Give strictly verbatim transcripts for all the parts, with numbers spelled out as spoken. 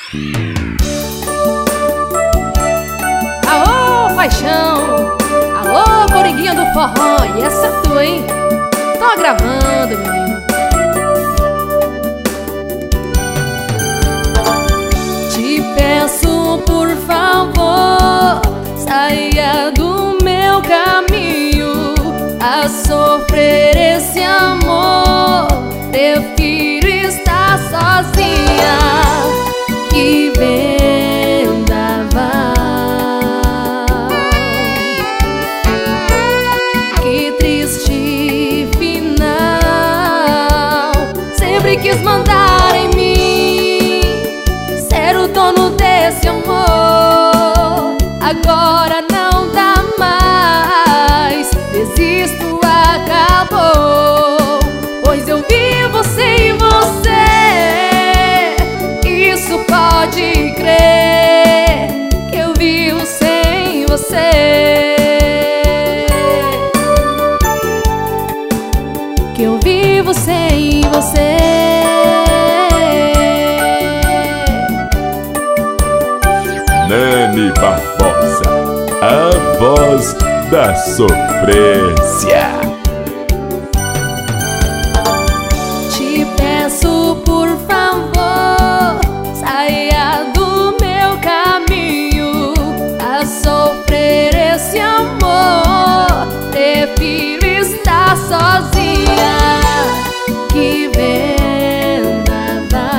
Aô, paixão! Alô, Boriguinha do forró! E essa é tua, hein? Tô gravando, menino. Te peço, por favor, saia do meu caminho. A sofrer esse amor, prefiro estar sozinha. Que vendaval, que triste final. Sempre quis mandar em mim, ser o dono desse amor. Agora não dá mais, desisto, acabou. Pois eu vivo sem você, isso pode crer, que eu vivo sem você, que eu vivo sem você. Nani Barbosa, a voz da sofrência. Te peço, por favor, saia do meu caminho. A sofrer esse amor, prefiro estar sozinha. Que vendaval,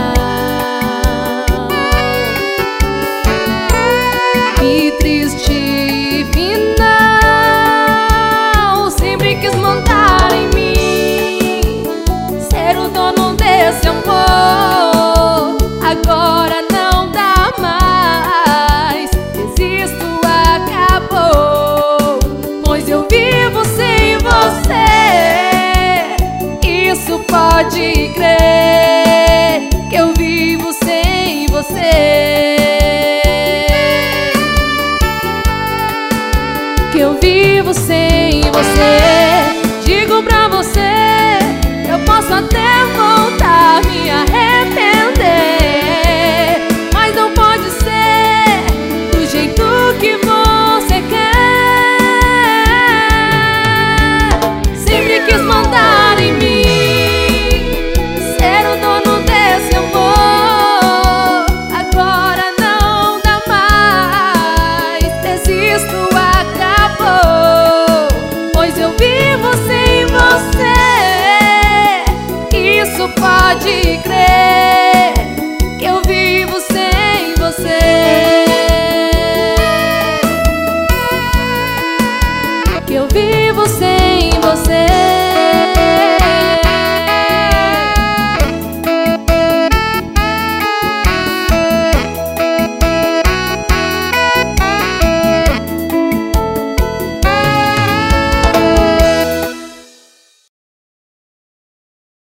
que triste final. Sempre quis mandar em mim, ser o dono desse amor. Agora não dá mais, desisto, acabou. Pois eu vivo sem você, isso pode crer, que eu vivo sem você, que eu vivo sem você. Digo pra você, eu posso até voltar, me arrepender, mas não pode ser do jeito que você quer. Sempre quis mandar em mim, ser o dono desse amor. Agora não dá mais, desisto, acabou. Pois eu vivo sem você, isso pode crer, que eu vivo sem você, que eu vivo sem você.